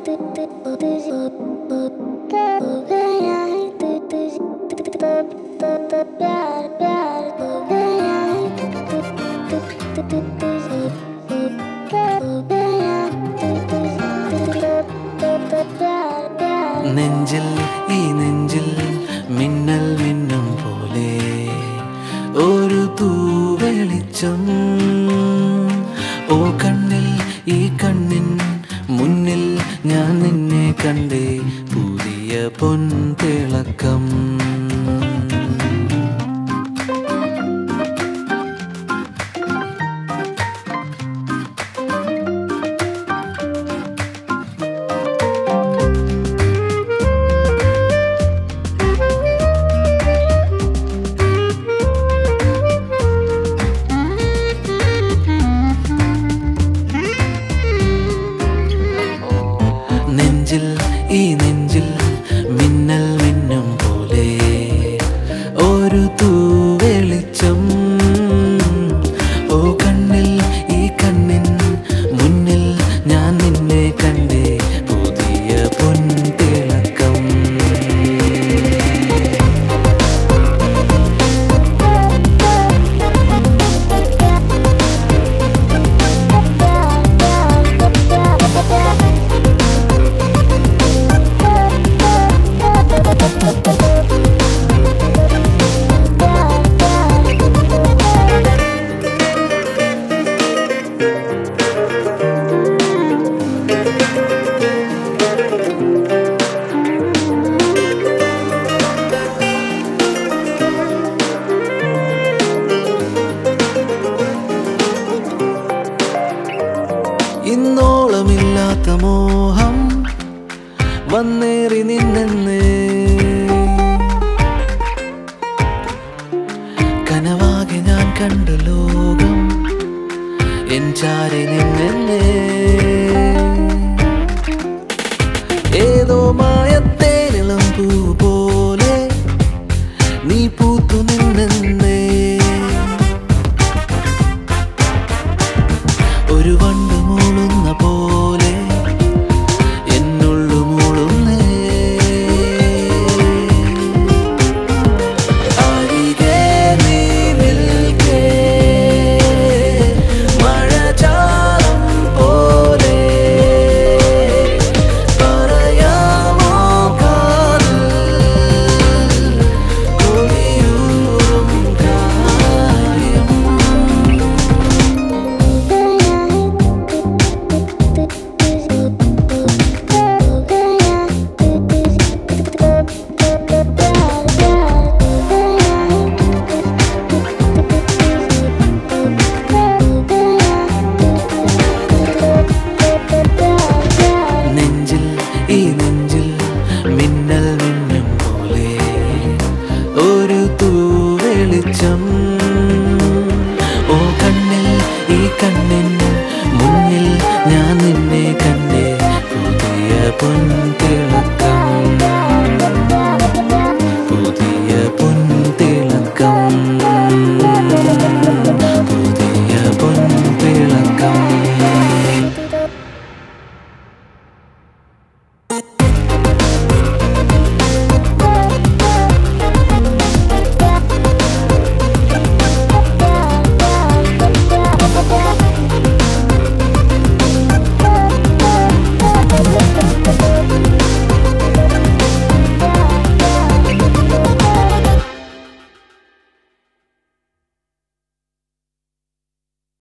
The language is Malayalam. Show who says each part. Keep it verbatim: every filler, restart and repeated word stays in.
Speaker 1: നെഞ്ചിൽ ഈ നെഞ്ചിൽ മിന്നൽ മിന്നും പോലെ ഒരു തൂവെളിച്ചം ഓ കണ്ണിൽ ഈ കണ്ണിൻ മുന്നിൽ ഞാൻ നിന്നെ കണ്ടേ പുതിയ പൊൻതിളക്കം നെഞ്ചിൽ ഈ നെഞ്ചിൽ മിന്നൽ മിന്നും പോലെ ഒരു തൂവെളിച്ചം ഓ കണ്ണിൽ ഈ കണ്ണിൻ മുന്നിൽ ഞാൻ നിന്നെ കണ്ടേ പുതിയ പൊൻതിളക്കം ഇന്നോളമില്ലാത്ത മോഹം വന്നേറി നിന്നെന്ന് കനവാകെ ഞാൻ കണ്ട ലോകം എൻ ചാരി നിന്നെന്ന് ഏതോ മായ